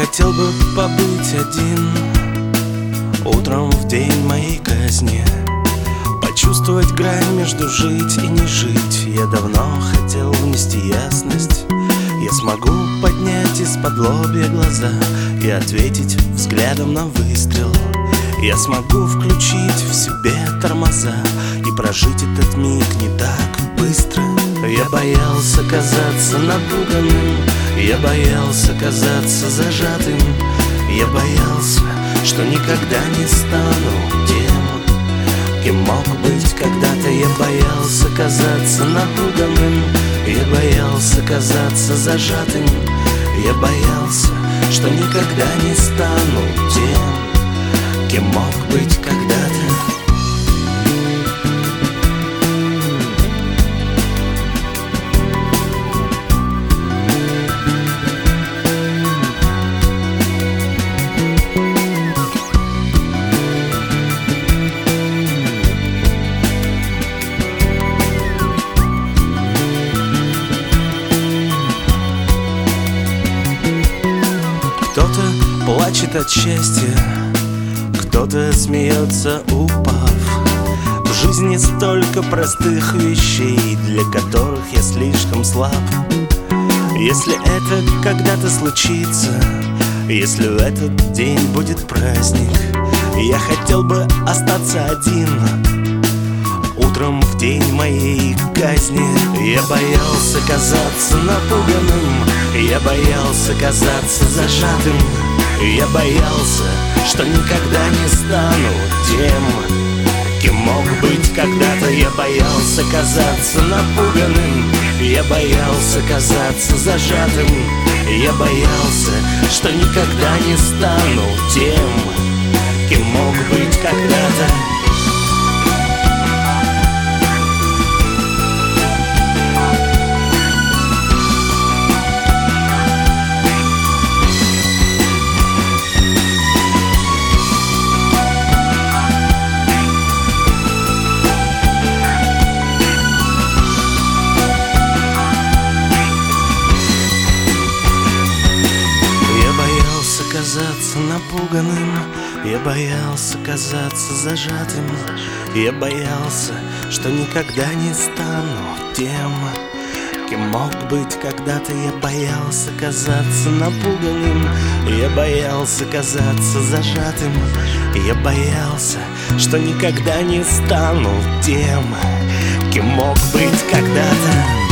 хотел бы побыть один утром в день моей казни, почувствовать грань между жить и не жить. Я давно хотел внести ясность. Я смогу поднять из-под лобья глаза и ответить взглядом на выстрел. Я смогу включить в себе тормоза и прожить этот миг не так быстро. Я боялся казаться напуганным, я боялся казаться зажатым, я боялся, что никогда не стану тем, кем мог быть когда-то. Я боялся казаться напуганным, я боялся казаться зажатым, я боялся, что никогда не стану тем, кем мог быть когда-то. Кто-то плачет от счастья, кто-то смеется, упав. В жизни столько простых вещей, для которых я слишком слаб. Если это когда-то случится, если в этот день будет праздник, я хотел бы остаться один утром в день моей казни. Я боялся казаться напуганным, я боялся казаться зажатым, я боялся, что никогда не стану тем, кем мог быть когда-то. Я боялся казаться напуганным, я боялся казаться зажатым, я боялся, что никогда не стану тем, кем мог быть когда-то. Казаться напуганным, я боялся казаться зажатым, я боялся, что никогда не стану тем, кем мог быть когда-то. Я боялся казаться напуганным, я боялся казаться зажатым, я боялся, что никогда не стану тем, кем мог быть когда-то.